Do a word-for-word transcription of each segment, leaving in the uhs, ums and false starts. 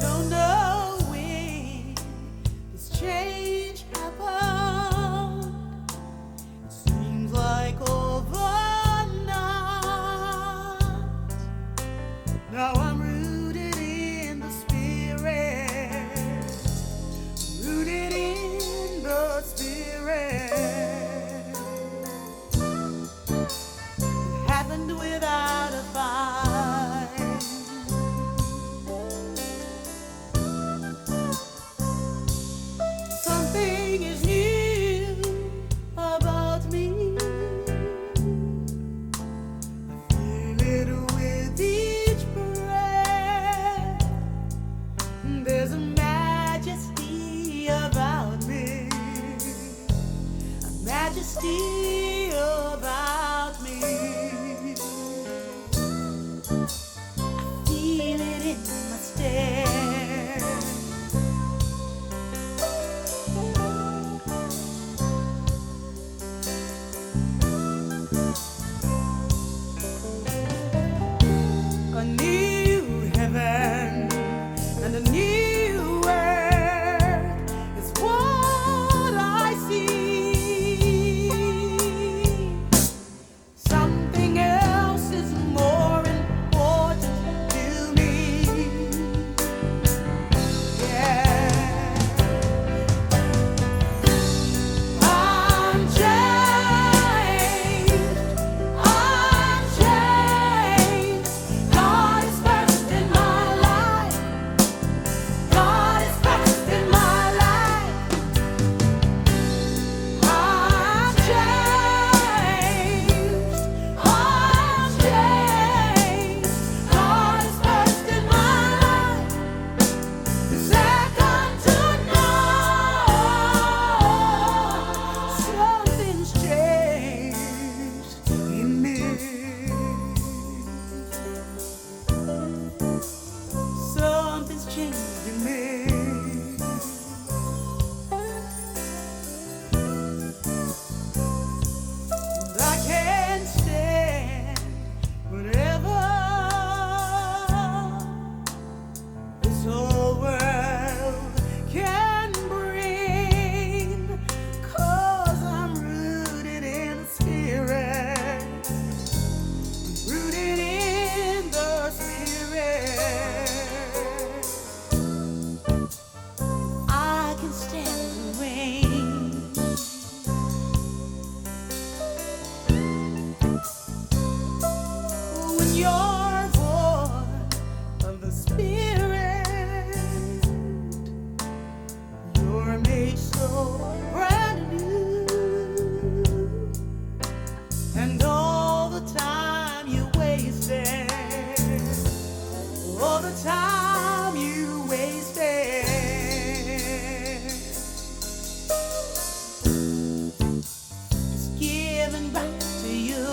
Don't know when this change happened. It seems like overnight. Now I'm rooted in the spirit, rooted in the spirit. It happened without a fight. Something is new about me. I feel it with each breath. There's a majesty about me, a majesty about me. I feel it in my stare. A new heaven and a new earth is what I see. Something else is more important to me. Yeah, I'm changed. I'm changed. God is first in my life. God is first in my life. I'm changed. I'm changed. God is first in my life. Second to none. Something's changed in me. Something's changed in me. And I can't stand whatever this whole world can bring, 'cause I'm rooted in the spirit, rooted in the spirit. I can stand the rain. When you're born of the spirit, you're made so brand new. And all the time you wasted, all the time you wasted, is given back to you.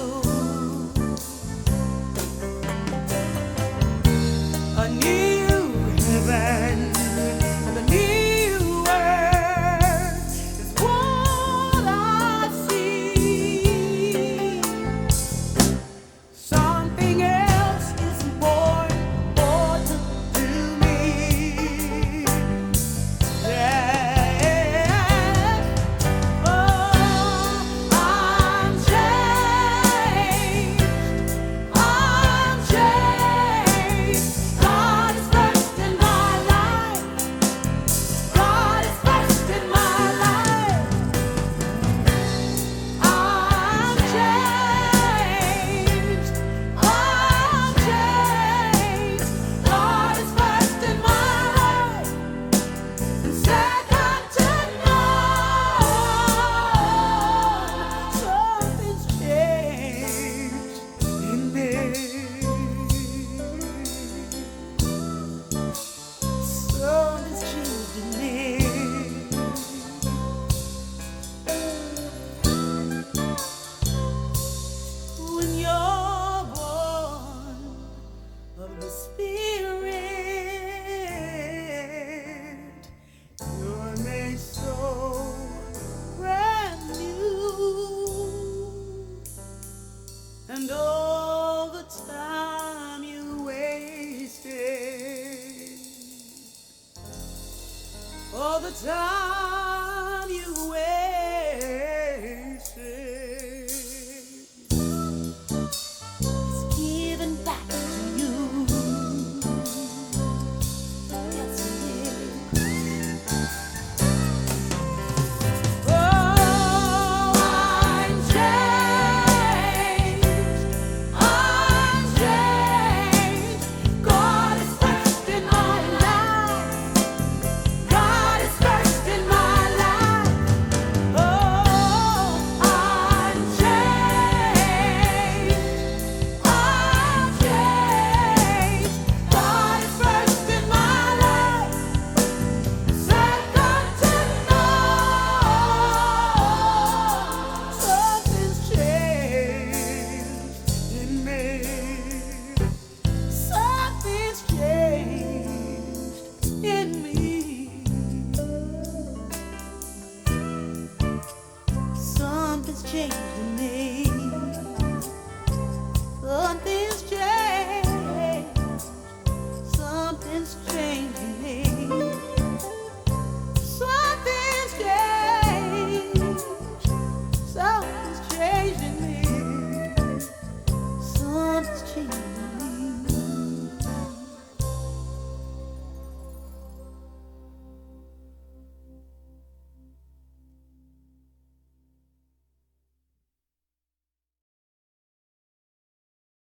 A new heaven and a new earth is what I see. Something else is more important to me. Yeah. Oh, I'm changed. I'm changed. God is first in my life. the time.